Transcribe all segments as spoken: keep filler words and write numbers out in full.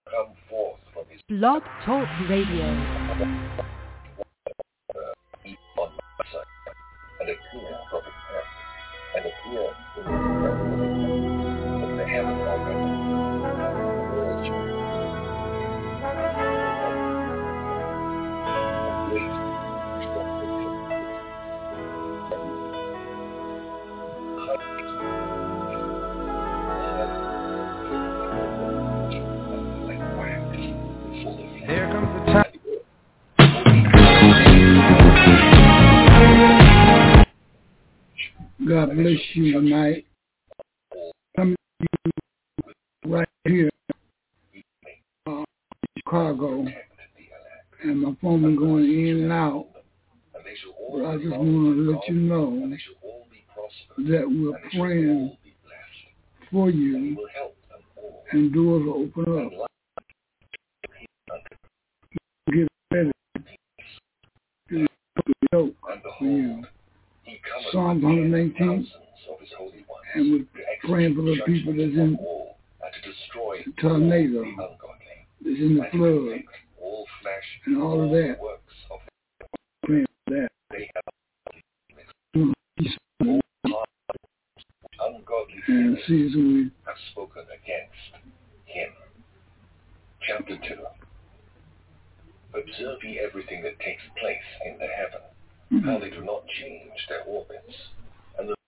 come forth from his Blog Talk Radio. on my side, and appear from his hand, and appear in his presence, from the heaven already. There comes the time. God bless you tonight. Coming to you right here uh, in Chicago. And my phone been going in and out. But I just want to let you know that we're praying for you and doors will open up. Get ready to the yoke for you. Psalm one eighteen, and we're praying for the people that's in the tornado, that's in the flood, and all of that. Praying for that. And see, so we have spoken against him. Chapter two. Observe ye everything that takes place in the heaven, mm-hmm. how they do not change their orbits, and the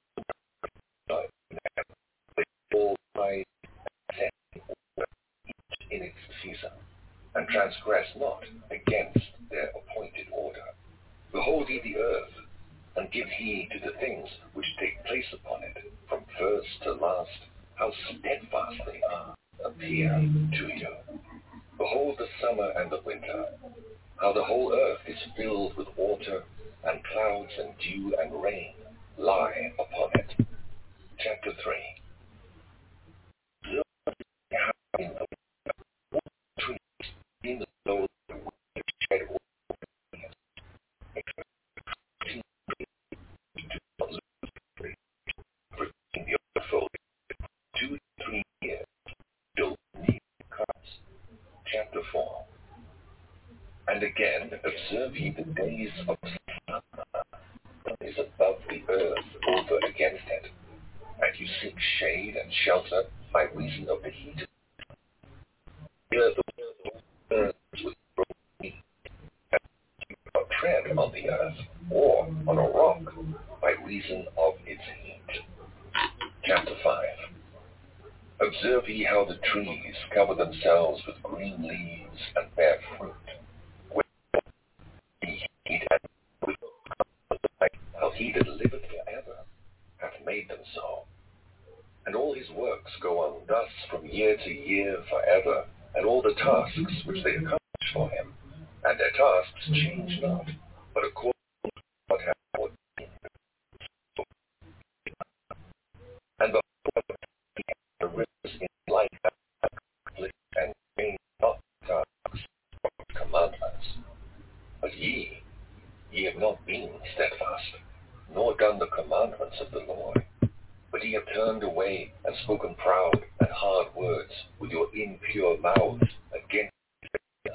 they all rise and set in order, each in its season, and transgress not against their appointed order. Behold ye the earth, and give heed to the things which take place upon it, from first to last, how steadfast they are, appear to you. Behold the summer and the winter, how the whole earth is filled with water, and clouds and dew and rain lie upon it. Chapter three. In the trees, in the low shed two, three years, don't need comes. Chapter four. And again, observe ye the days of summer that is above the earth over against it, and you seek shade and shelter by reason of the heat. Here the earth with broken wheat, and you cannot tread on the earth or on a rock by reason of its heat. Chapter five. Observe ye how the trees cover themselves with green leaves and bear fruit. How he that liveth forever hath made them so. And all his works go on thus from year to year forever, and all the tasks which they accomplish for him, and their tasks change not, but according to what hath ordained. And behold, the rivers in life and change not the tasks or commandments. But ye, ye have not been steadfast, nor done the commandments of the Lord, but ye have turned away and spoken proud and hard words with your impure mouths against us.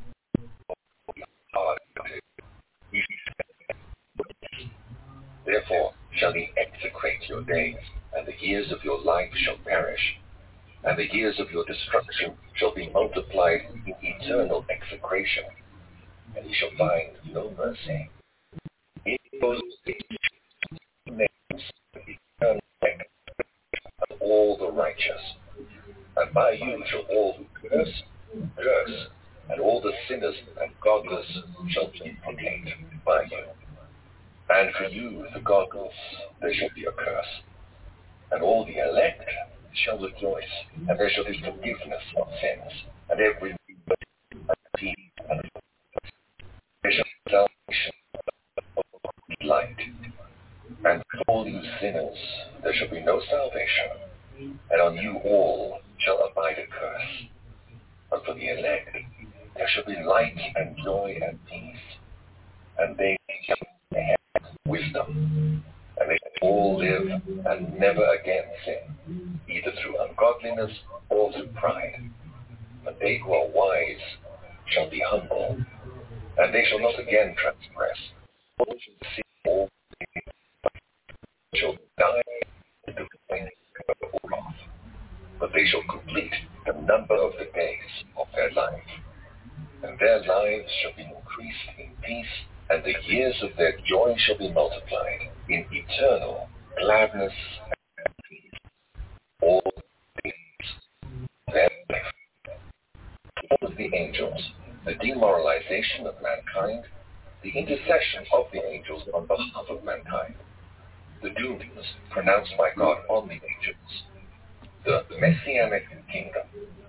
Therefore shall ye execrate your days, and the years of your life shall perish, and the years of your destruction shall be multiplied in eternal execration, and ye shall find no mercy. In those days, names eternal of all the righteous, and by you shall all who curse, curse, and all the sinners and godless shall be placed by you. And for you, the godless, there shall be a curse, and all the elect shall rejoice, and there shall be forgiveness of sins, and every deed and there shall be salvation of light. And for all you sinners there shall be no salvation, and on you all shall abide a curse. But for the elect there shall be light and joy and peace, and they shall have wisdom, and they shall all live and never again sin, either through ungodliness or through pride. For and they who are wise shall be humble, and they shall not again transgress. See all shall die in the flame of wrath, but they shall complete the number of the days of their life, and their lives shall be increased in peace, and the years of their joy shall be multiplied in eternal gladness and peace. All the days of their life. All of the angels, the demoralization of mankind, the intercession of the angels on behalf of mankind, the doomings pronounced by God on the angels, the messianic kingdom.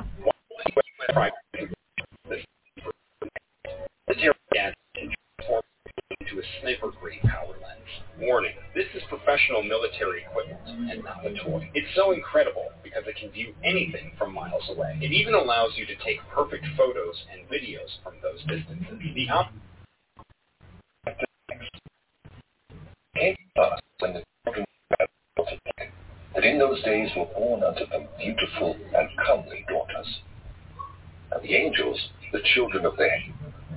The zero gas transformed into a sniper-grade power lens. Warning, this is professional military equipment and not a toy. It's so incredible because it can view anything from miles away. It even allows you to take perfect photos and videos from those distances. The op- came to us when the children of multiplied, that in those days were born unto them beautiful and comely daughters, and the angels, the children of their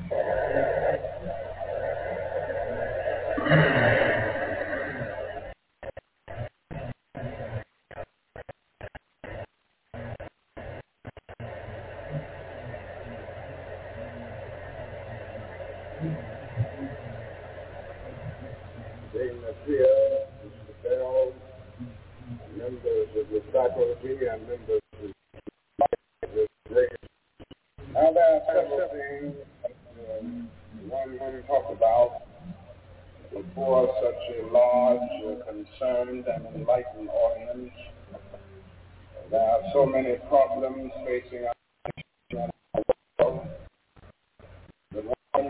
members of the faculty and members of the Now there are several things um, one can talk about before such a large, uh, concerned, and enlightened audience. There are so many problems facing our world. But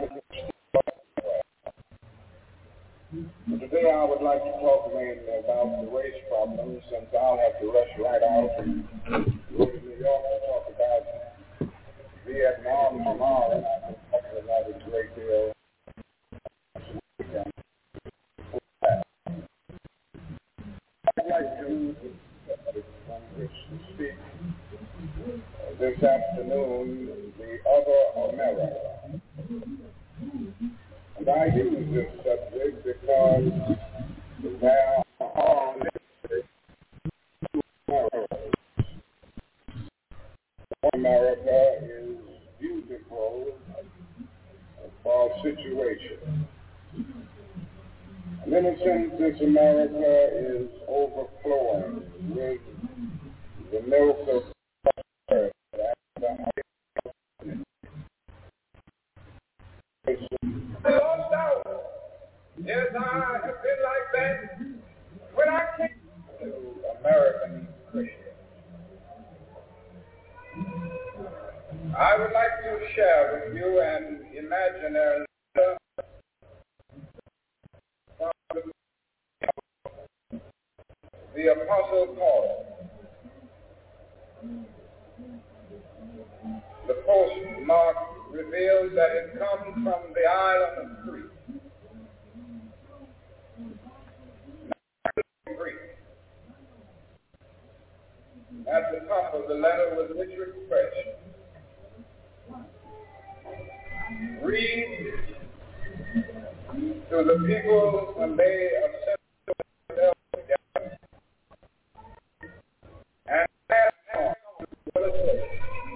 today I would like to talk mainly about the race problem, since I'll have to rush right out and go to New York to talk about Vietnam tomorrow, and I've been talking about it a great deal. I'd like to use the subject on which to speak uh, this afternoon, the other America. And I use this subject because there are two Americas. One America is beautiful for situation. And in a sense, this America is overflowing with the milk of prosperity and the lost out. Yes, I have been like that when I came to American Christians. I would like to share with you an imaginary letter from the Apostle Paul. The postmark reveals that it comes from the island of Crete. At the top of the letter was this request: read to the people when they assemble themselves together and pass on what it says.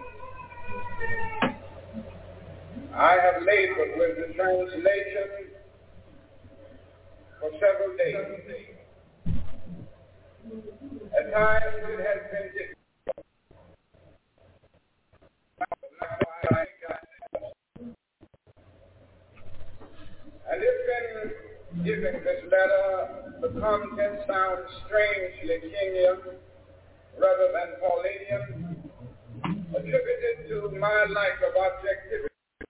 I have labored with the translation for several days. At times it has been difficult. And if in giving this letter the content sounds strangely Kenyan rather than Paulinian, attributed to my lack of objectivity,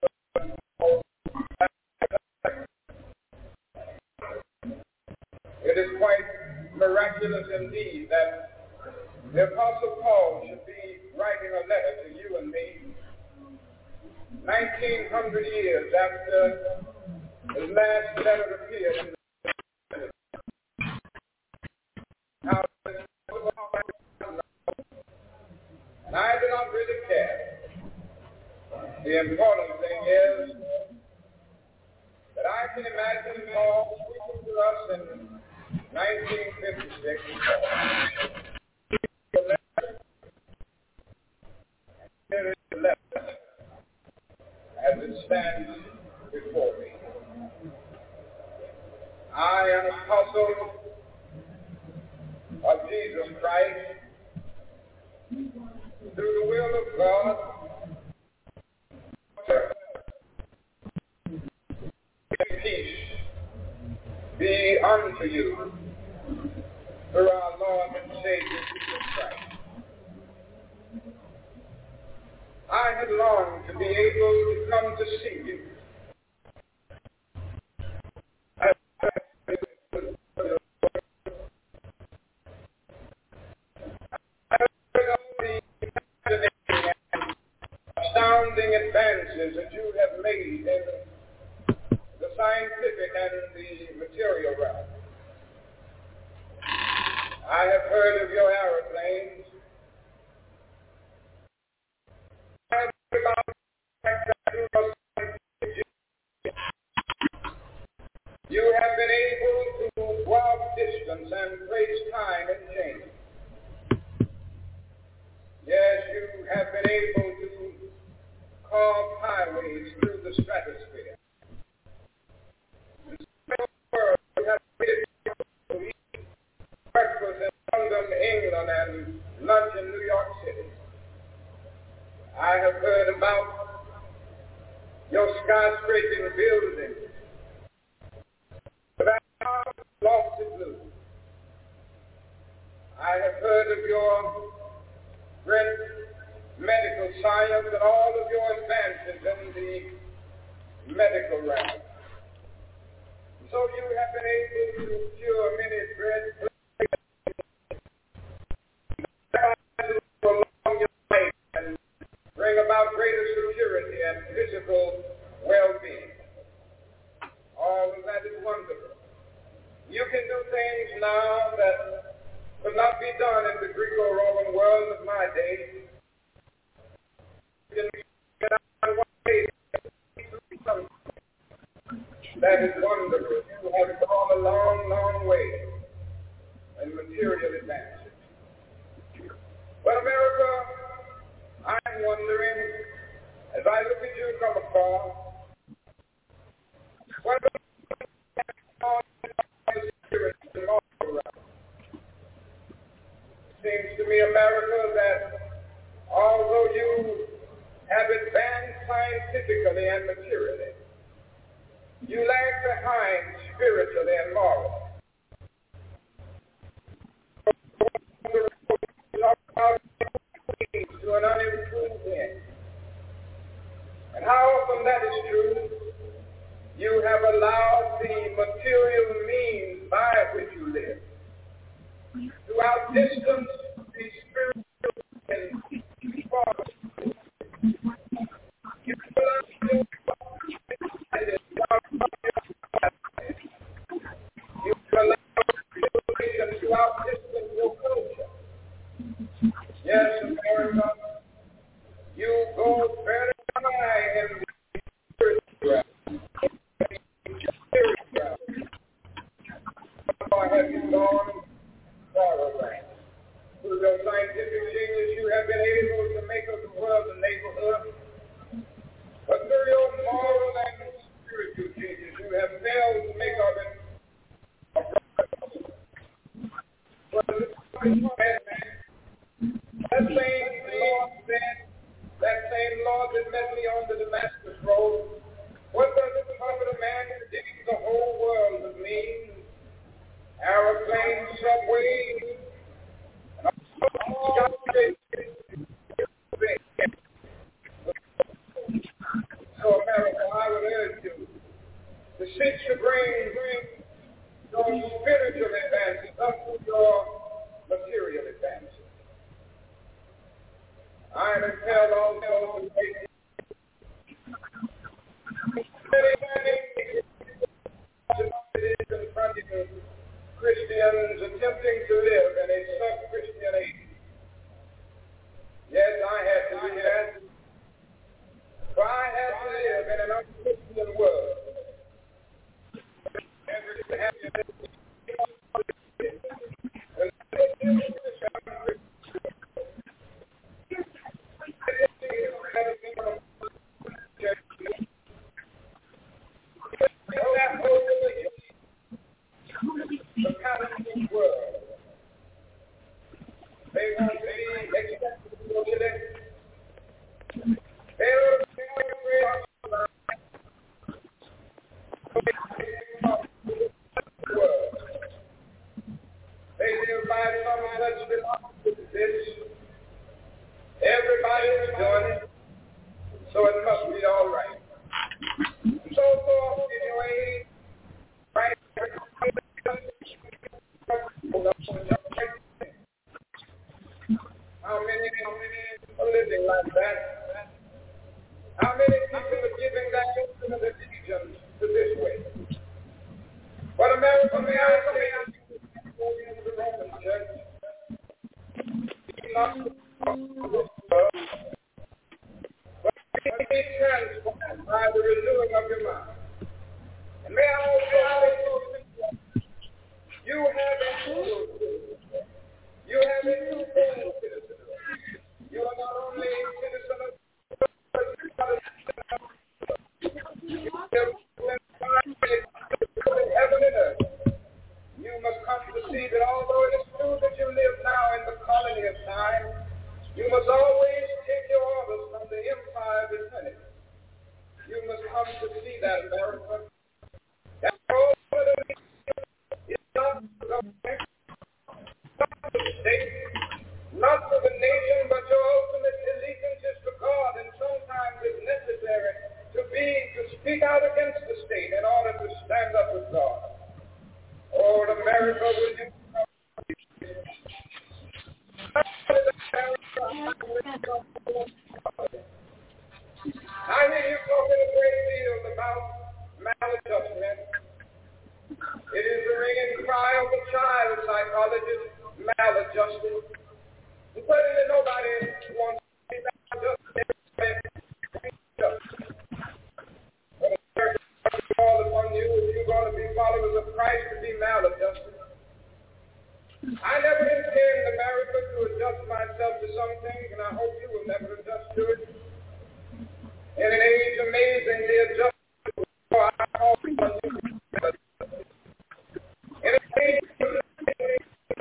it is quite miraculous indeed that the Apostle Paul should be writing a letter to you and me nineteen hundred years after his last letter appeared in the How and I do not really care. The important thing is that I can imagine Paul speaking to us in nineteen fifty-six. As it stands before me. I, an apostle of Jesus Christ, through the will of God, peace be unto you through our Lord and Savior Jesus Christ. I had longed to be able to come to see you. Astounding advances that you have made in the scientific and the material realm. I have heard of your aeroplanes. I have heard about the fact that you have been able to go out distance and trace time and change. Yes, you have been able to carve highways through the stratosphere. You have been able to eat breakfast in London, England, and lunch in New York City. I have heard about your skyscraping buildings, the lofty blue. I have heard of your great medical science and all of your advances in the medical realm. So you have been able to cure many dread prolong your life and bring about greater security and physical well-being. All of that is wonderful. You can do things now that could not be done in the Greco-Roman world of my day. That is wonderful. You have gone a long, long way in material advances. But America, I'm wondering, as I look at you from afar, what it seems to me, America, that although you have advanced scientifically and materially, you lag behind spiritually and morally. To an unimproved end. And how often that is true, you have allowed the material means by which you live to outdistance the spiritual and moral. You allow civilization to outdistance your culture. Yes, America, you go very high in the spiritual realm. Or have you gone far? Through your scientific genius, you have been able to make of the world a neighborhood. But through your moral and spiritual genius, you have failed to make of it a brotherhood. But that same Lord said, that same Lord that met me on the Damascus Road, what does it profit a man to gain the whole world with means, aeroplanes, subways, and all So America, I would urge you to seek to bring, bring your spiritual advances up to your material advances. I am impelled also to take confronting Christians attempting to live in a sub-Christian age. Yes, I had to do that. For I an unchristian world. The Palestinian world. They want to be acceptable to them. They don't think we are world. They live by some such philosophy as this. Everybody is doing it, so it must be all right. So forth, anyway, right? How many, how many are living like that? How many people are giving that infinite allegiance to this way? But America, may I say, in the Roman Church, not the world, but be transformed by the renewing of your mind. And may I also say, you have a new You have a new citizen. You are not only a citizen of the world, but you are heaven and earth. You must come to see that although it is true that you live now in the colony of time, you must always take your orders from the empire of eternity. You must come to see that, America. That all of it is not the government, not the state, not for the nation, but your ultimate allegiance is to God, and sometimes it's necessary to be, to speak out against the state in order to stand up with God. Oh, America, will you I hear you talking a great deal about maladjustment. It is the ringing cry of a child psychologist, maladjusted. And certainly nobody wants to be maladjusted. But America call upon you if you're going to be followers of Christ to be maladjusted. I never intend, America, to adjust myself to some things, and I hope you will never adjust to it. In an age amazingly adjusted, for I call upon you to be maladjusted. In an age amazingly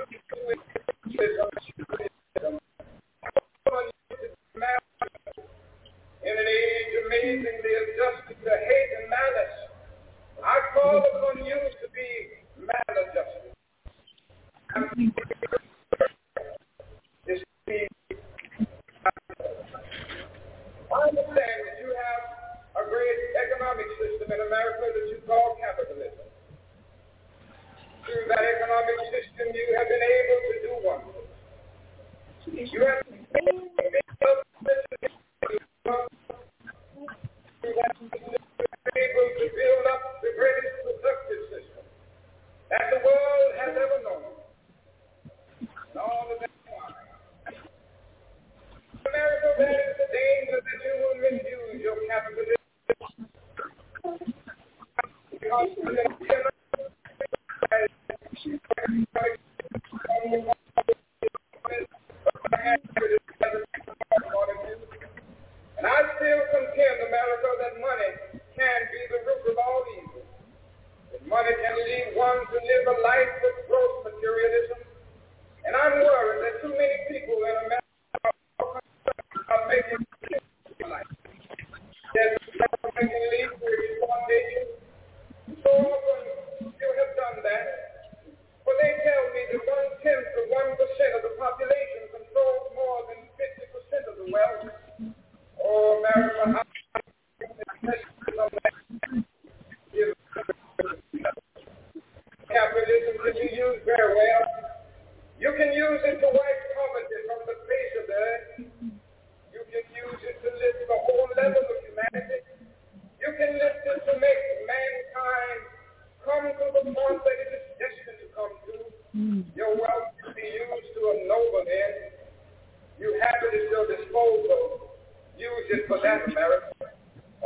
in an age amazingly adjusted to hate and malice, I call upon you to be maladjusted. I understand that you have a great economic system in America that you call capitalism. Through that economic system, you have been able to do one. You have been able to build up the greatest productive system that the world has ever known. And all of that why. America, that is the danger that you will misuse your capitalism. Because and I still contend, America, that money can be the root of all evil. That money can lead one to live a life of gross materialism. And I'm worried that too many people in America are making life. They're making leads to exploitation. So often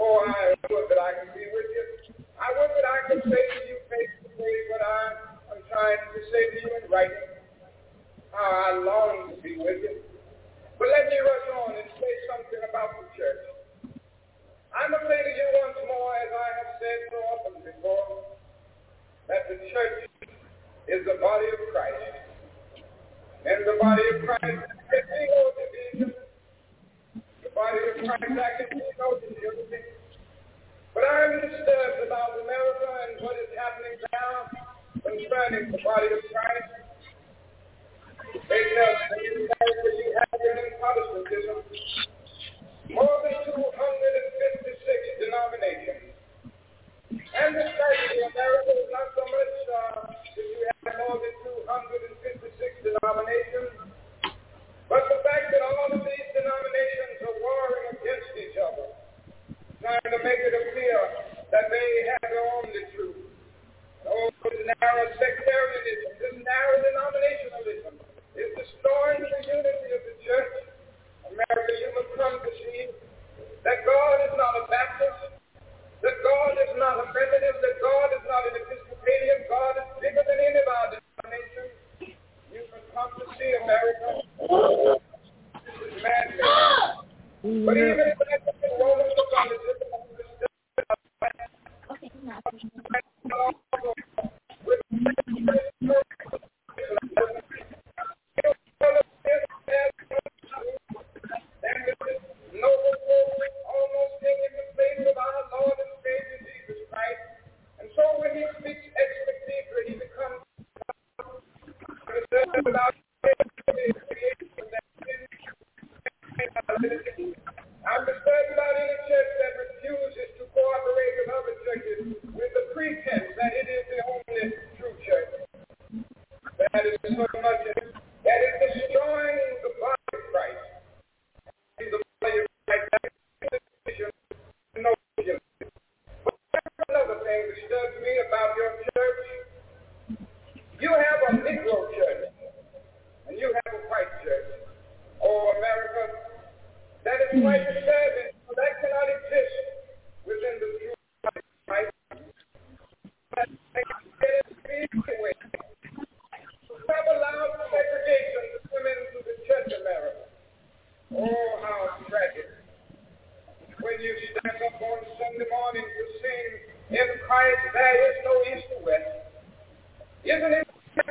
Oh, I would that I could be with you. I would that I could say to you face to face what I am trying to say to you in writing. How I long to be with you. But let me rush on and say something about the church. I'm going to say to you once more, as I have said so often before, that the church is the body of Christ. And the body of Christ, there can be no division. The body of Christ, there can be no division. But I'm disturbed about America and what is happening now concerning the body of Christ. They tell me in America you have in Protestantism more than two hundred fifty-six denominations. And the tragedy in America is not so much uh, that you have more than two hundred fifty-six denominations, but the fact that all of these denominations are warring against each other, trying to make it appear that they have their only truth. Oh, this narrow sectarianism, this narrow denominationalism is destroying the unity of the church. America, you must come to see that God is not a Baptist, that God is not a Methodist, that God is not an Episcopalian. God is bigger than any of our denominations. You must come to see America. This is man-made. But even if I look at Roman Catholicism, Okay, not with and this noble folk almost taking the place of our Lord and Savior Jesus Christ. And so when he speaks ex cathedra, he becomes concerned about I'm disturbed about any church that refuses to cooperate with other churches with the pretense that it is the only true church. That is so much, that is destroying the body of Christ. The body of Christ, that is division, no division. But another thing that disturbs me about your church, you have a Negro church, and you have a white church. Oh, America, that is quite disturbing. That cannot exist within the true body of Christ. That anyway. Have allowed segregation to come into the church America. Oh, how tragic. When you stand up on Sunday morning to sing, in Christ there is no east or west. Isn't it?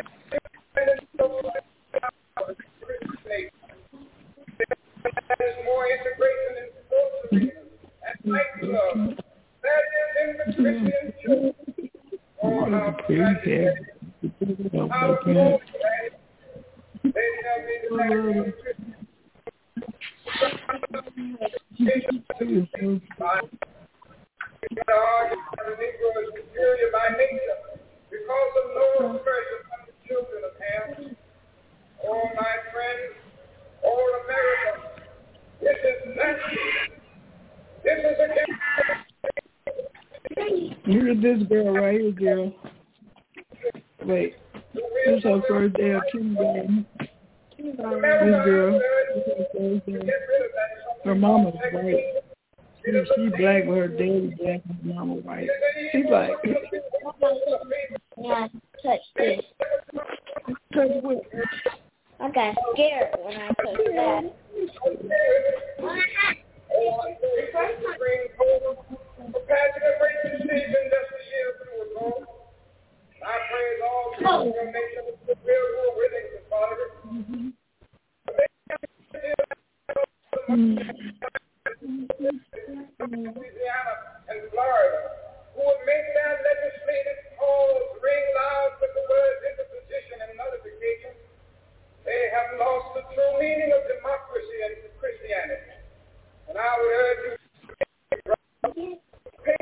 There is more integration in social and nightclubs. That is in the Christian church. Oh, how tragic. How cold they tell me that they are Christian. The Negro is superior by nature because of no mercy on the children of Ham. Oh, my friends, all America, this is nasty. This is against. Look at this girl right here, girl. Wait, this is her first day of kindergarten. This girl, this is her first day. Her mama's white. She, she black, but her daddy black and her mama white. She black. Yeah, touch this. Touch what? I got scared when I touched that. Compassionate race decision just a year or two ago. I praise all people in your nation who are willing to follow it. Louisiana and Florida, who would make their legislative calls ring loud with the words interposition and nullification. They have lost the true meaning of democracy and Christianity. And I would urge you to pay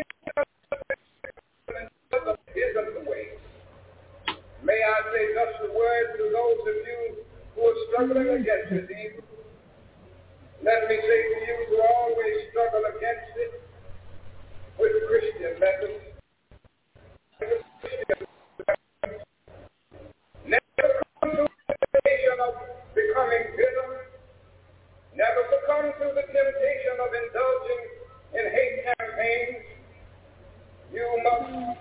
isn't the way. May I say just a word to those of you who are struggling against this evil. Let me say to you who always struggle against it with Christian methods. Never come to the temptation of becoming bitter. Never succumb to the temptation of indulging in hate campaigns.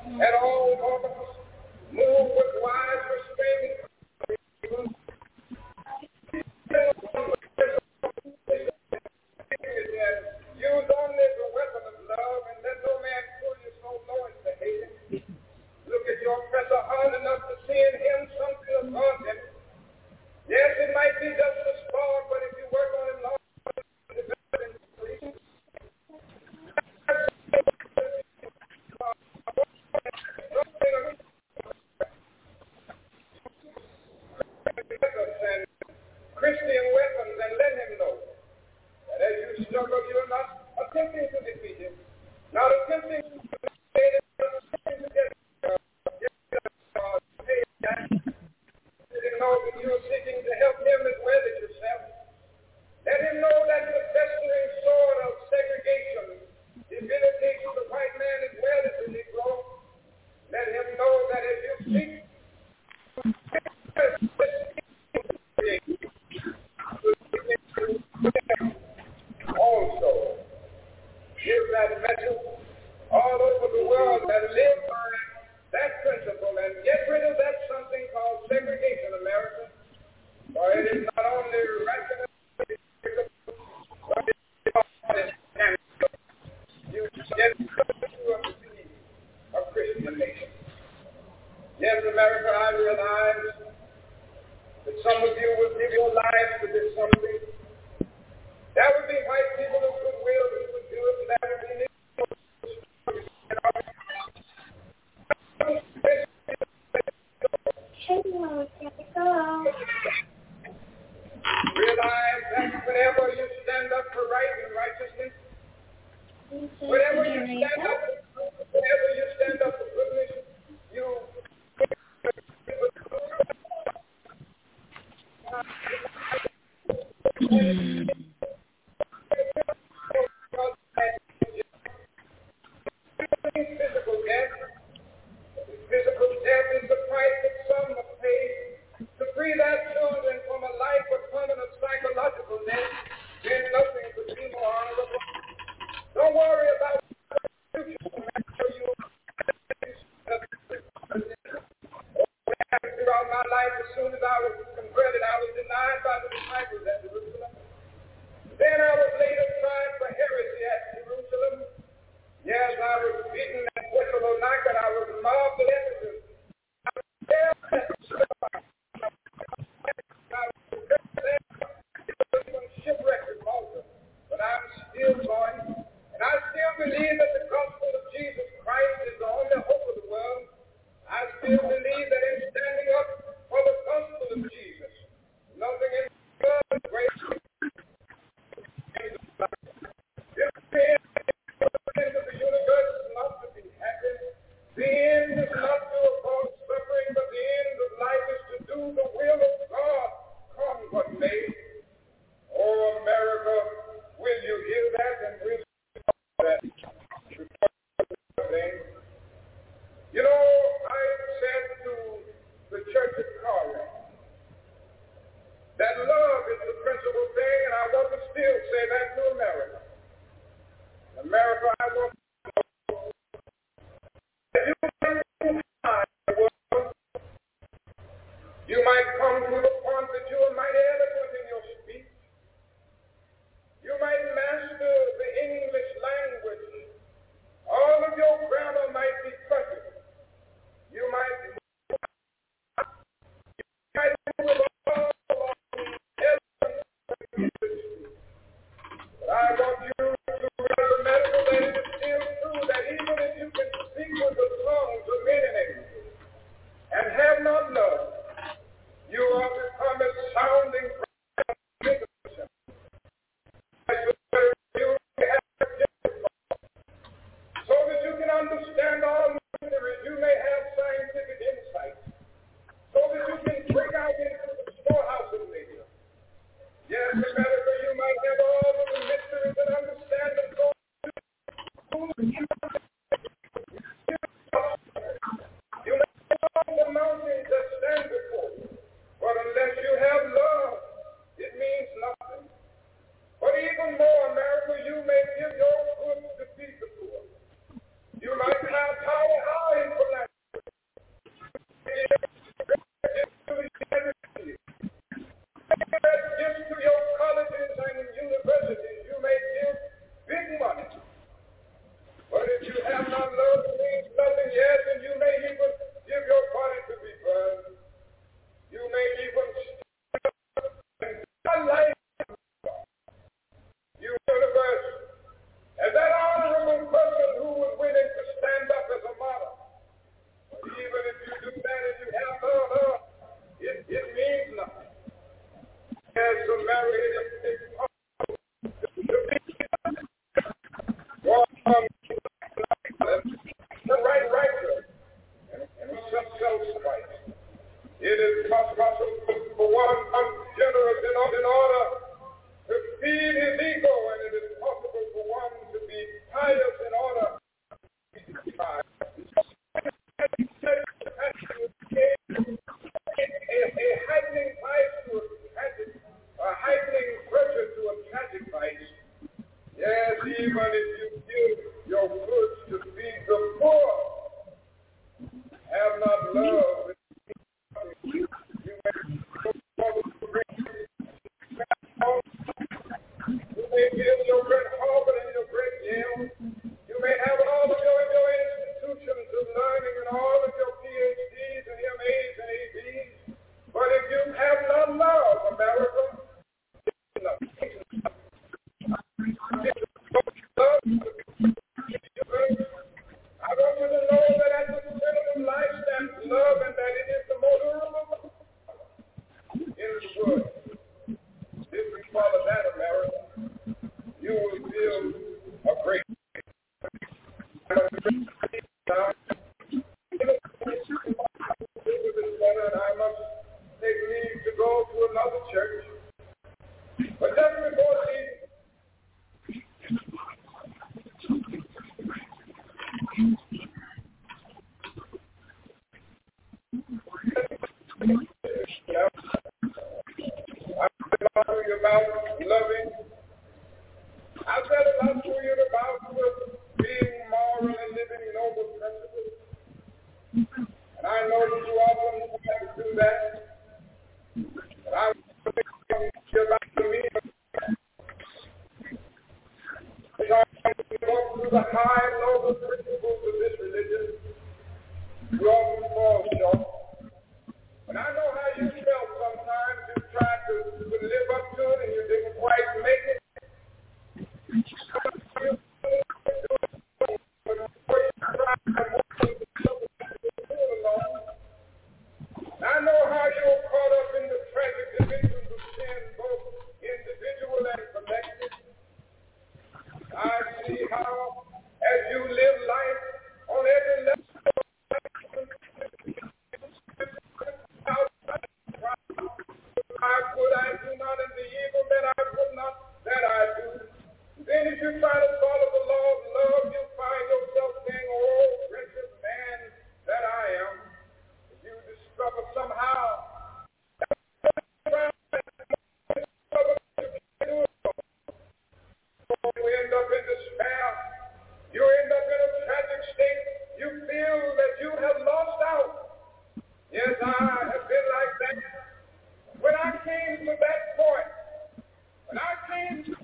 at all moments. Move with wise restraint. Use only the weapon of love, and let no man pull you so low into hate. Look at your oppressor hard enough to see in him something above him. Yes, it might be just a spark, but if you work on it long, Christian weapons, and let him know that as you struggle, you're not attempting to defeat him, not attempting to get know that you are seeking to help him as well as yourself. Let him know that the festering sword of segregation debilitates the white man as well as the Negro. Let him know that as you seek also give that message all over the world that live by that principle and get rid of that something called segregation America. For it is not only rational, but it's you get a Christian nation. Yes, America, I realize that some of you will give your lives to this something. That would be white people of goodwill who would do it, and that would be realize that whenever you stand up for right and righteousness, whenever you stand up for whenever you stand up for goodness, you physical death. Physical death is the price that some must pay to free their children from a life of permanent psychological death. Then nothing could be more honorable. Don't worry about the future. Throughout my life, as soon as I was converted, I was denied by the disciples at Jerusalem. Then I was later tried for heresy at Jerusalem. Yes, I was beaten at Thessalonica, and I was mobbed at Ephesus. I was there at shipwrecked at Malta, but I'm still going, and I still believe that the gospel of Jesus Christ is the only hope of the world. I still believe that in standing up for the gospel of Jesus, nothing in the world is greater. The end of the universe is not to be happy. The end is not to avoid suffering, but the end of life is to do the will of God, come what may. Oh, America, will you hear that and will you know that? You know, I said to the church at Corinth that love is the principal thing, and I want to still say that to America. America, I want to know that you might the world. You might come to the point that you are mighty eloquent in your speech. You might master the English language. All of your grammar might be perfect. You might you might move all along the eloquent. But I want you to remember that it is still true that even if you can speak with the tongues of many nations and have not love, you are become a sounding brass. So that you can understand all mysteries, you may have scientific insight. So that you can break out into the storehouse of nature. Yes, America, you might have all of the mysteries and understand them. So you may have all the mountains that stand before you, but unless you have love, it means nothing. But even more, America, you may give your goods to feed the poor. You might have power high in Um, the right righteous and, and self-sacrifice. It is possible for one ungenerous in order to feed his ego, and it is possible for one to be pious in order to be pious. A, a heightening vice to a tragic, a heightening virtue to a tragic vice. Yes, even if you give your goods to feed the poor, have not love. You, you may you may build your great Harvard and your great Yale. You may have all of your, your institutions of learning and all of your P H Ds and M As and A Bs. But if you have not love, America, I want you to know that at the center of life stands love, and that it is the motor of love in the world. If we follow that, America, you will build a great. And I must take leave to go to another church. But just before leaving, I'm talking about loving. I said a lot to you about being moral and living noble principles. And I know that you often have to do that. But I want to think about me. Because we go through the high and noble principles of this religion, we often fall short. And I know how you felt sometimes. You tried to, to live up to it and you didn't quite make it. I know how you were caught up in the tragic divisions of sin, both individual and collective. I see how, as you live life on every level, I could, I do not, and the evil that I would not, that I do. Then if you try to follow the law of love, you find yourself saying, oh, wretched man that I am. You discover somehow you end up in despair. You end up in a tragic state. You feel that you have lost out. Yes, I have been like that. When I came to that point, when I came to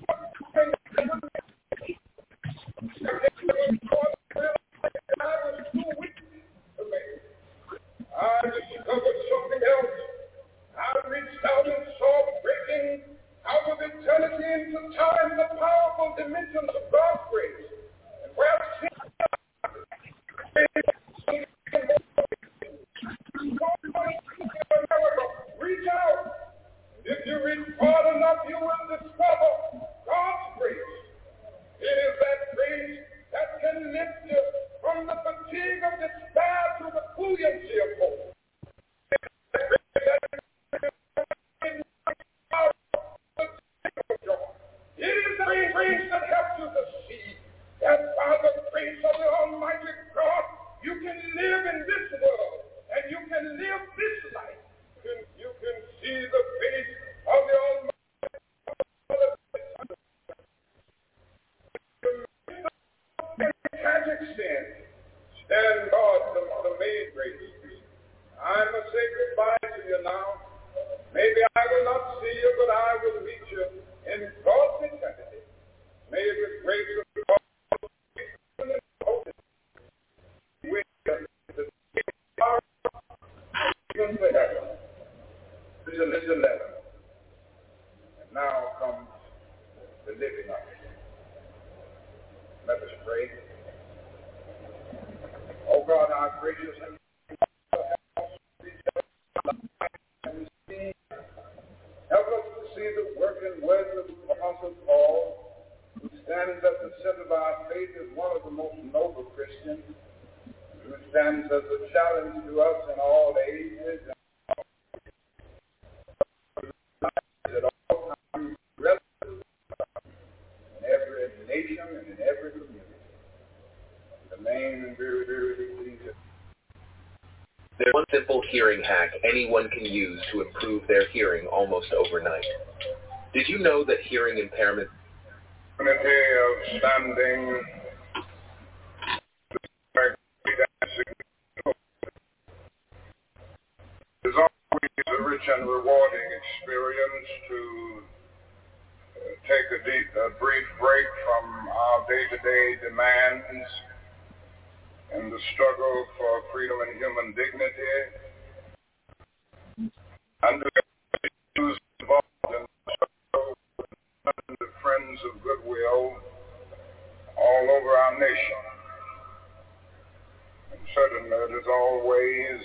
I was too weak to make. I discovered something else. I reached out and saw breaking out of eternity into time the powerful dimensions of God's grace. And where sin reach out. If you reach far enough, you will discover God's grace. It is that grace that can lift you from the fatigue of despair to the buoyancy of hope. It is the grace that helps you to see that by the grace of the Almighty God, you can live in this world and you can live this life. You can, you can see the face of the Almighty. Tragic sin, stand God the, the main grace. I must say goodbye to you now. Maybe I will not see you, but I will meet you in God's eternity. May the grace of God with the even to heaven. This is eleven. And now comes the living up. Let us pray. Oh God, our gracious and help us to see the work and words of the Apostle Paul, who stands at the center of our faith as one of stands as a challenge to us in all ages and at all times, in every nation and in every community. The name and very, very Jesus. There's one simple hearing hack anyone can use to improve their hearing almost overnight. Did you know that hearing impairment Unity of standing is always a rich and rewarding experience to uh, take a deep, a brief break from our day-to-day demands and the struggle for freedom and human dignity, and to use involved in the struggle with the friends of goodwill all over our nation. And certainly it is always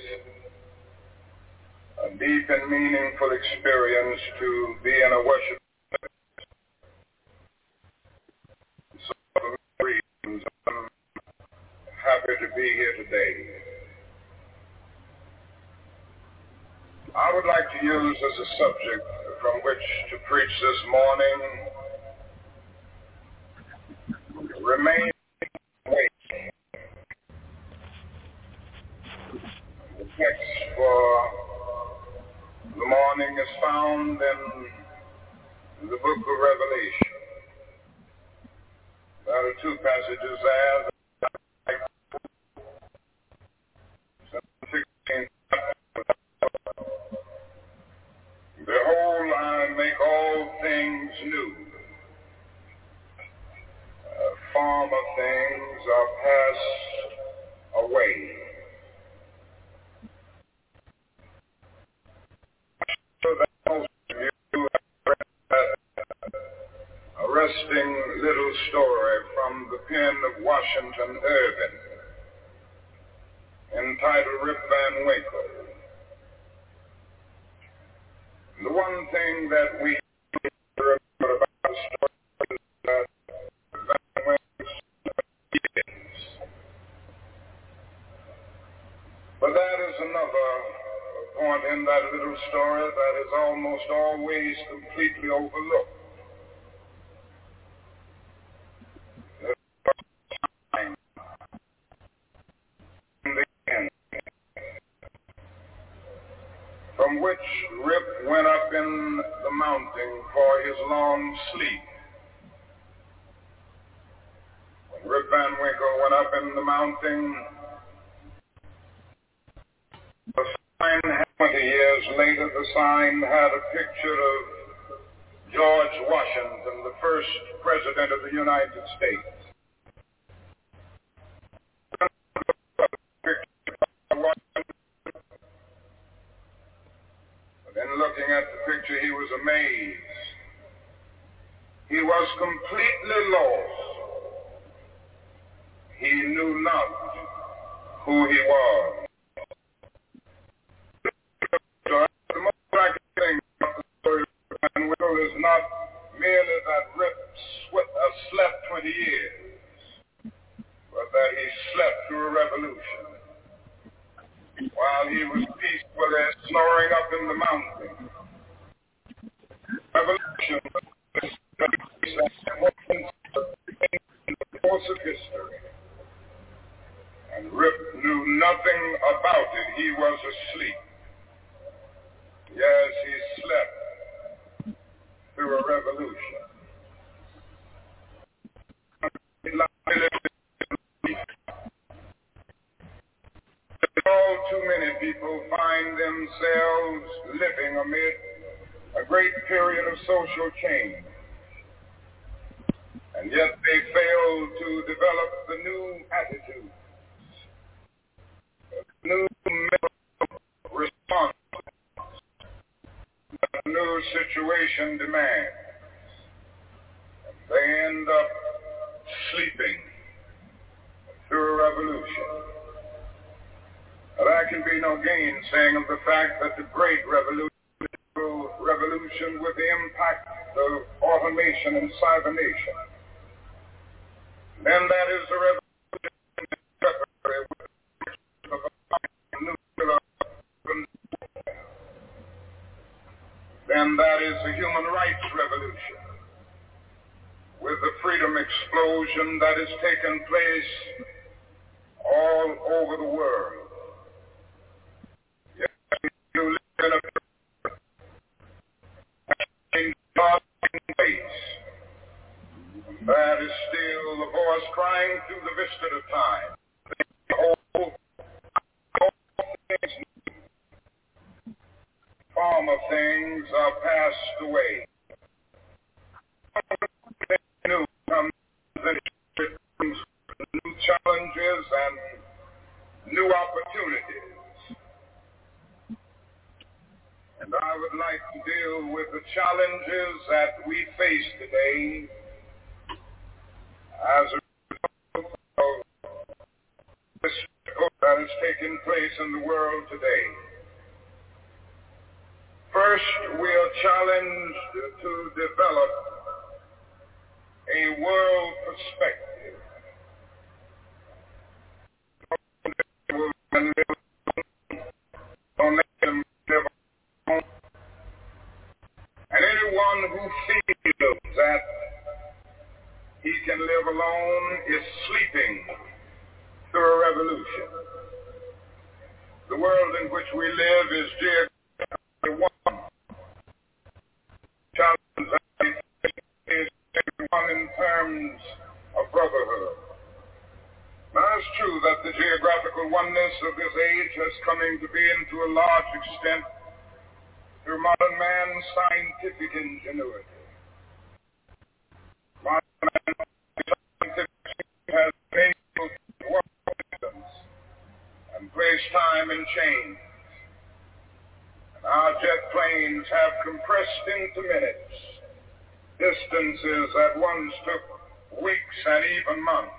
a deep and meaningful experience to be in a worship. So for many reasons, I'm happy to be here today. I would like to use as a subject from which to preach this morning, remain awake. The text for the morning is found in the book of Revelation. There are two passages there. Behold, I make all things new. Uh, former things are passed away. So that most of you have read a arresting little story from the pen of Washington Irving entitled Rip Van Winkle. The one thing that we remember about the story is that Van Winkle's years. But that is another point in that little story that is almost always completely overlooked. From which Rip went up in the mountain for his long sleep. When Rip Van Winkle went up in the mountain, the sign, twenty years later, the sign had a picture of George Washington, the first president of the United States. Then looking at the picture, he was amazed. He was completely lost. He knew not who he was. The most I can think about the story of Van Winkle is not merely that Rip uh, slept twenty years, but that he slept through a revolution. While he was peacefully snoring up in the mountain. Revolution was the course of history. And Rip knew nothing about it. He was asleep. Yes, he slept through a revolution. All too many people find themselves living amid a great period of social change, and yet they fail to develop the new attitudes, the new mental response that the new situation demands. And they end up sleeping through a revolution. There can be no gainsaying of the fact that the great revolution, revolution with the impact of automation and cybernation, then that is the revolution with the is the human rights revolution, with the freedom explosion that has taken place all over the world. Yes, you live in a place. That is still the voice crying through the vista of time. Behold, all things new. Former things are passed away. New comes new challenges and new opportunities. And I would like to deal with the challenges that we face today as a result of this that is taking place in the world today. First, we are challenged to develop a world perspective. And anyone who feels that he can live alone is sleeping through a revolution. The world in which we live is geographically one. Challenge is one in terms of brotherhood. Now, it's true that the geographical oneness of this age has come into being to a large extent through modern man's scientific ingenuity. Modern man's scientific has been able to work distance and place time and change. And our jet planes have compressed into minutes distances that once took weeks and even months.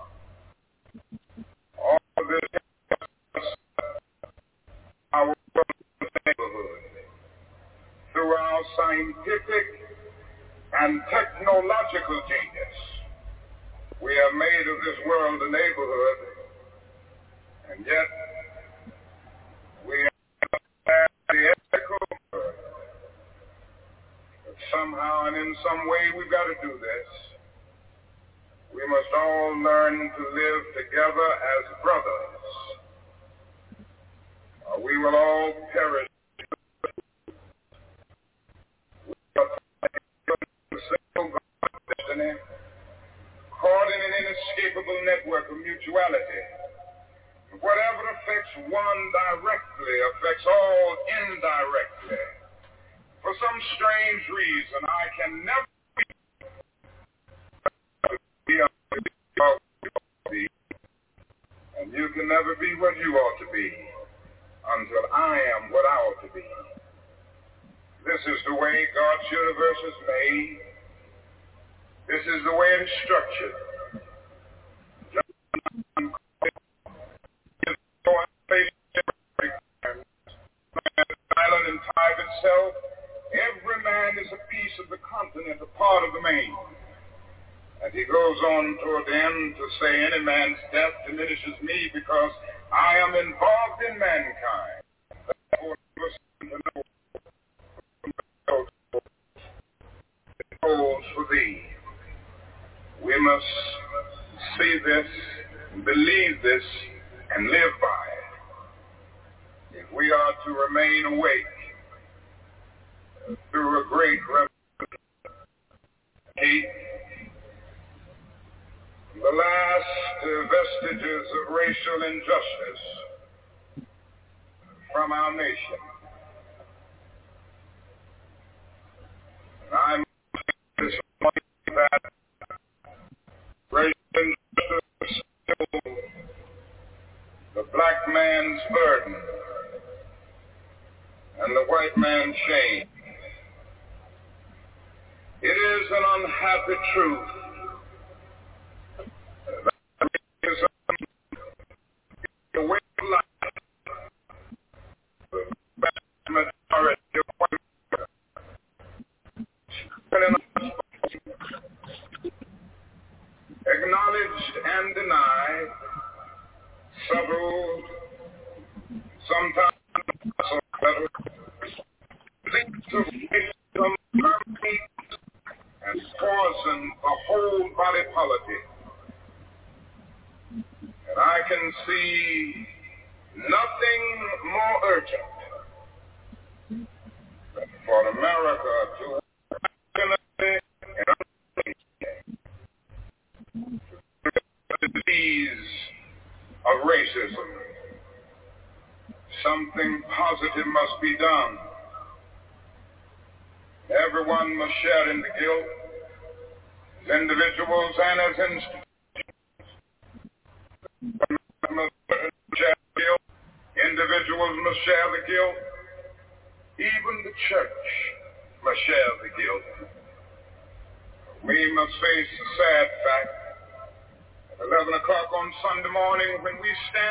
All of this is our neighborhood. Through our scientific and technological genius, we have made of this world a neighborhood, and yet we have the ethical word. But somehow and in some way we've got to do this. We must all learn to live together as brothers, or we will all perish. Destiny, caught in an inescapable network of mutuality. Whatever affects one directly affects all indirectly. For some strange reason, I can never be and you can never be what you ought to be until I am what I ought to be. This is the way God's universe is made. This is the way it is structured. Island and time itself, every man is a piece of the continent, a part of the main. And he goes on toward the end to say, any man's death diminishes me because I am involved in mankind. Therefore, listen to know it holds for thee. We must see this, believe this, and live by it. If we are to remain awake through a great revolution, the last vestiges of racial injustice from our nation. I must say this morning that racial injustice is still the black man's burden and the white man's shame. It is an unhappy truth that racism is the way of life. The vast majority of white people acknowledged and denied, subtle, sometimes also subtle, leads to racism body politic. And I can see nothing more urgent than for America to the disease of racism. Something positive must be done. Everyone must share in the guilt, as individuals and as institutions. Individuals must share the guilt. Even the church must share the guilt. We must face the sad fact at eleven o'clock on Sunday morning when we stand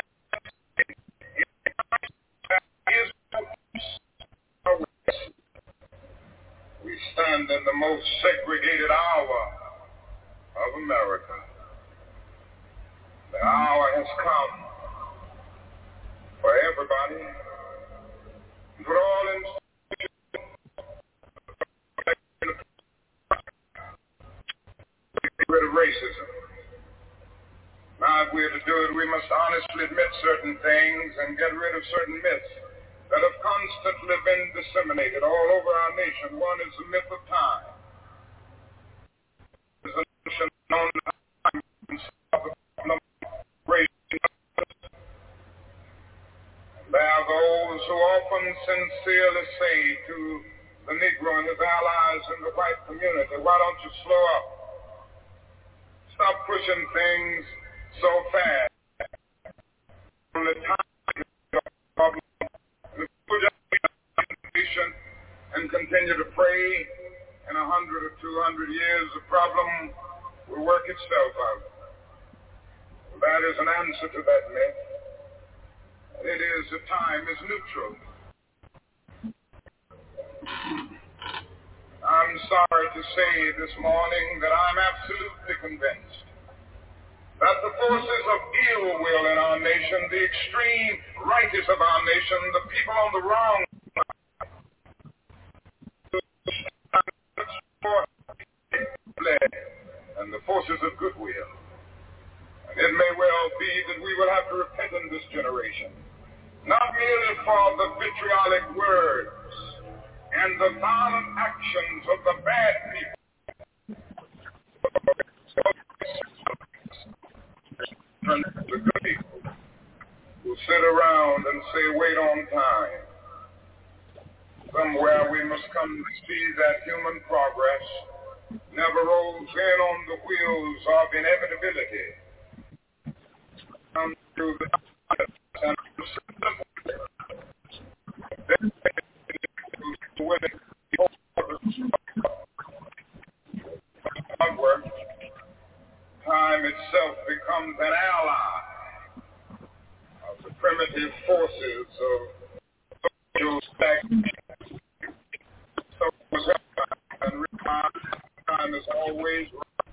we stand in the most segregated hour of America. The hour has come for everybody, for all institutions, to get rid of racism. Now, if we are to do it, we must honestly admit certain things and get rid of certain myths that have constantly been disseminated all over our nation. One is the myth of time. There's a notion known as time and there are those who often sincerely say to the Negro and his allies in the white community, why don't you slow up? Stop pushing things so fast. From the time and continue to pray, in a hundred or two hundred years, the problem will work itself out. Well, that is an answer to that myth. It is the time is neutral. I'm sorry to say this morning that I'm absolutely convinced that the forces of ill will in our nation, the extreme rightists of our nation, the people on the wrong and the forces of goodwill. And it may well be that we will have to repent in this generation, not merely for the vitriolic words and the violent actions of the bad people, the good people who sit around and say, wait on time. Somewhere we must come to see that human progress never rolls in on the wheels of inevitability. Come through the and time itself becomes an ally of the primitive forces of social stagnation. And realize time is always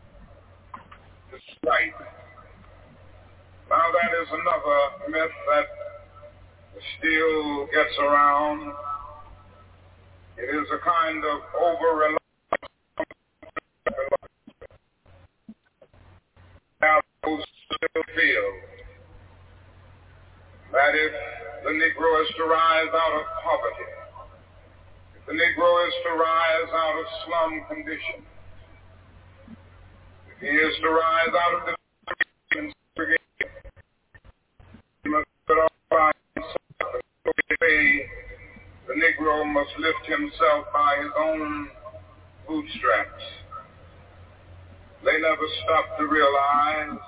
right. Now that is another myth that still gets around. It is a kind of over-reliance. Now those still feel that if the Negro is to rise out of poverty, if the Negro is to rise out of slum conditions, if he is to rise out of the he must put off by himself and obey. The Negro must lift himself by his own bootstraps. They never stop to realize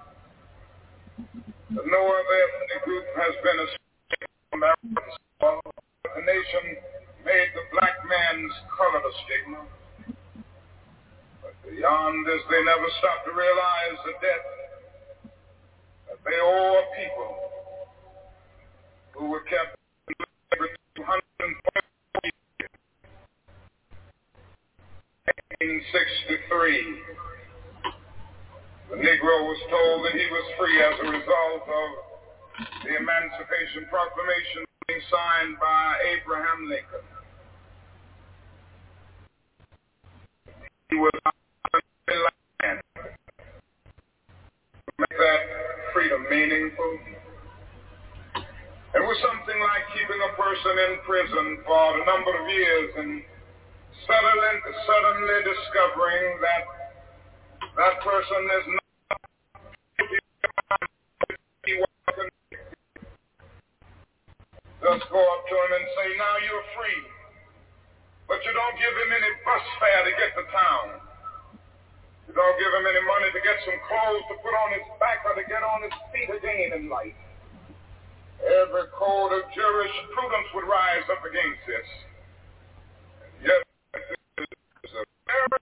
that no other ethnic group has been a American soil. The nation made the black man's color a stigma. But beyond this, they never stop to realize the debt that they owe a people who were kept in slavery two hundred forty years. eighteen sixty-three, the Negro was told that he was free as a result of the Emancipation Proclamation being signed by Abraham Lincoln. He was on the land make that freedom meaningful. It was something like keeping a person in prison for a number of years and suddenly, suddenly discovering that that person is not just go up to him and say, now you're free. But you don't give him any bus fare to get to town. You don't give him any money to get some clothes to put on his back or to get on his feet again in life. Every code of jurisprudence would rise up against this. And yet, this is a very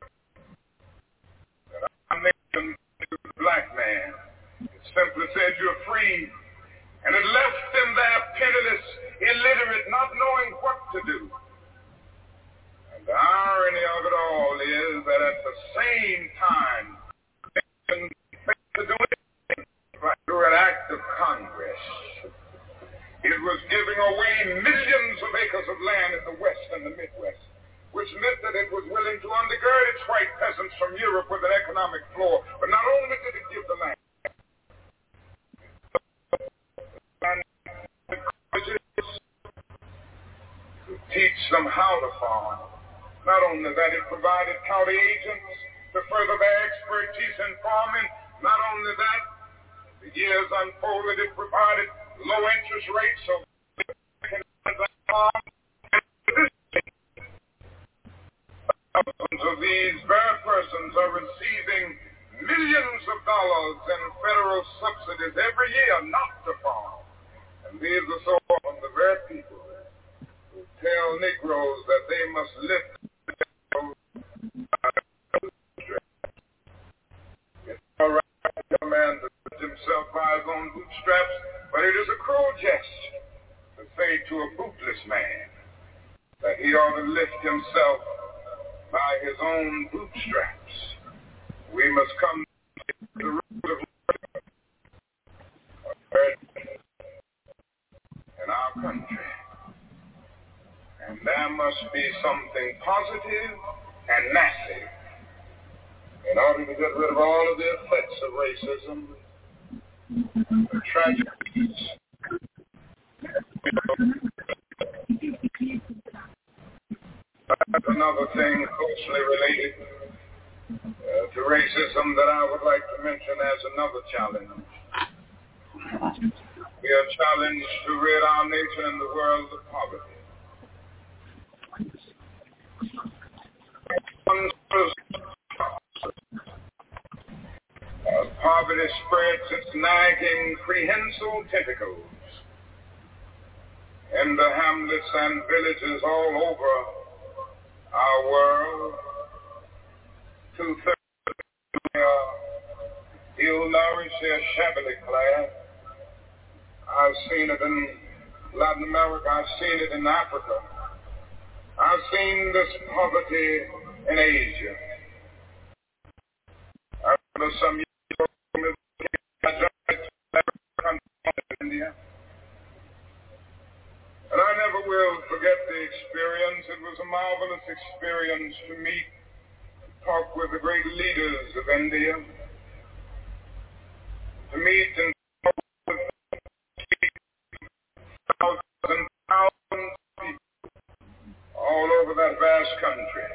that I named to the black man. It simply said you're free. And it left them there penniless, illiterate, not knowing what to do. And the irony of it all is that at the same time, they didn't to do anything right through an act of Congress. It was giving away millions of acres of land in the West and the Midwest, which meant that it was willing to undergird its white peasants from Europe with an economic floor. But not only did it give the land, to teach them how to farm. Not only that, it provided county agents to further their expertise in farming. Not only that, the years unfolded, it provided low interest rates so they can farm. Thousands of these very persons are receiving millions of dollars in federal subsidies every year not to farm. And these are so often the very people who tell Negroes that they must lift it's all right for a man to lift himself by his own bootstraps, but it is a cruel jest to say to a bootless man that he ought to lift himself by his own bootstraps. We must come to the root of in our country. And there must be something positive and massive in order to get rid of all of the effects of racism, the tragedies. That's another thing closely related uh, to racism that I would like to mention as another challenge. We are challenged to rid our nation and the world of poverty. Uh, poverty spreads its nagging, prehensile tentacles in the hamlets and villages all over our world. Two-thirds are ill-nourished, they're shabbily clad. I've seen it in Latin America. I've seen it in Africa. I've seen this poverty in Asia. I remember some years ago in India. And I never will forget the experience. It was a marvelous experience to meet, talk with the great leaders of India, to meet and talk with thousands and thousands of people all over that vast country.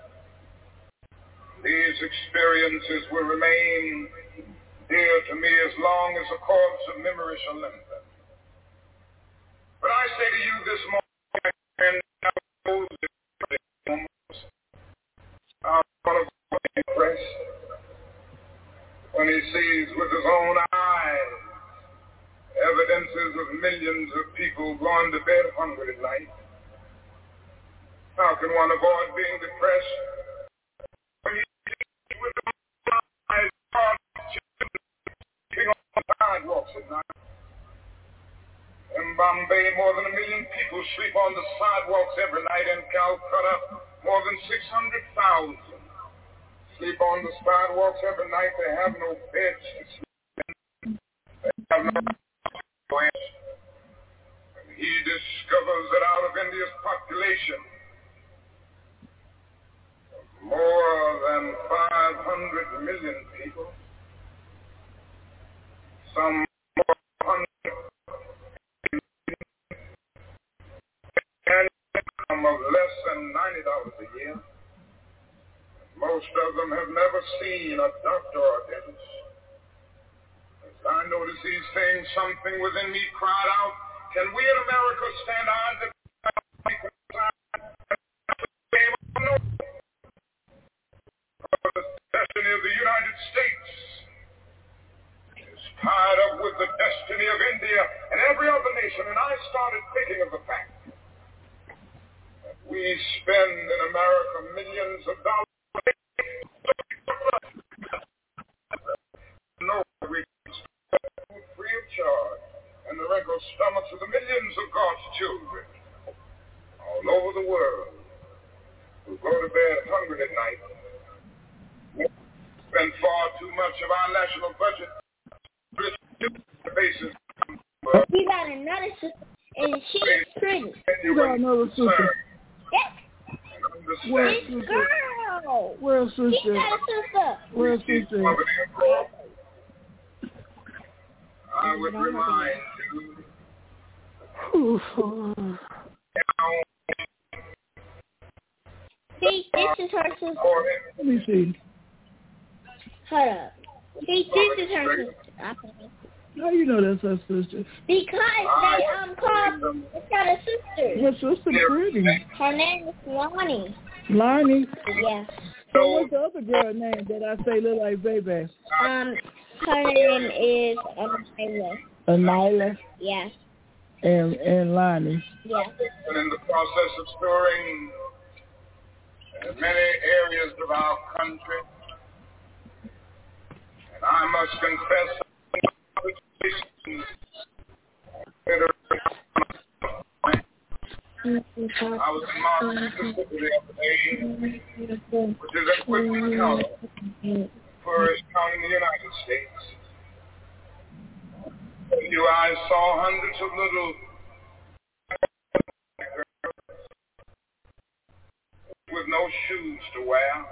These experiences will remain dear to me as long as the cords of memory shall limit them. But I say to you this morning, and I want to be impressed when he sees with his own eyes evidences of millions of people going to bed hungry at night. How can one avoid being depressed when you see with his own eyes children on the sidewalks at night? In Bombay, more than a million people sleep on the sidewalks every night. In Calcutta, more than six hundred thousand sleep on the sidewalks every night. They have no beds to sleep in. They have no beds. And he discovers that out of India's population, more than five hundred million people, some income of less than ninety dollars a year. Most of them have never seen a doctor or dentist. As I noticed these things, something within me cried out, can we in America stand odds that the destiny of the United States is tied up with the destiny of India and every other nation, and I started thinking of the fact that we spend in America millions of dollars. No, we spend free of charge, and the wrinkled stomachs of the millions of God's children all over the world who go to bed hungry at night. We spend far too much of our national budget basis. We got another sister, and she's pretty. You got another sister. Yes. Where's This sister? girl. Where's She sister? got a sister. Where's sister? I would remind you. See, this is her sister. Let me see. Hold up. See, this is her sister. How you know that's her sister? Because they um called it's got a sister. Her sister pretty. Her name is Lonnie. Lonnie. Yes. So what's the other girl name that I say look like baby? Um, her name is Anila. Anila. Yes. And and Lonnie. Yes. And in the process of storing in many areas of our country, and I must confess, I was in Martin, Mississippi the other day, which is a quick county, poorest county in the United States. You, I saw hundreds of little with no shoes to wear.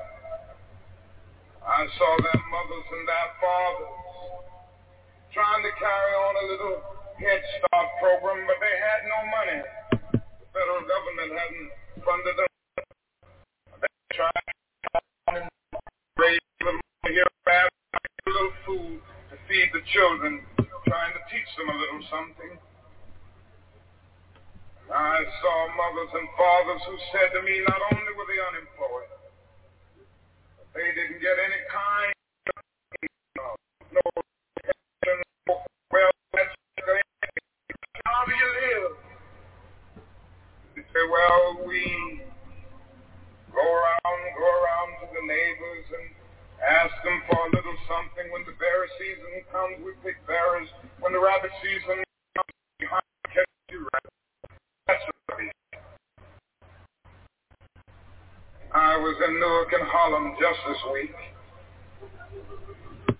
I saw their mothers and their fathers trying to carry on a little Head Start program, but they had no money. The federal government hadn't funded them. They tried to raise a little money here and there, a little food to feed the children, trying to teach them a little something. I saw mothers and fathers who said to me, not only were they unemployed, but they didn't get any kind of no well, how do you live? They say, well, we go around, go around to the neighbors and ask them for a little something. When the berry season comes, we pick berries. When the rabbit season comes, we hunt and catch two rabbits. That's what it is. I was in Newark and Harlem just this week.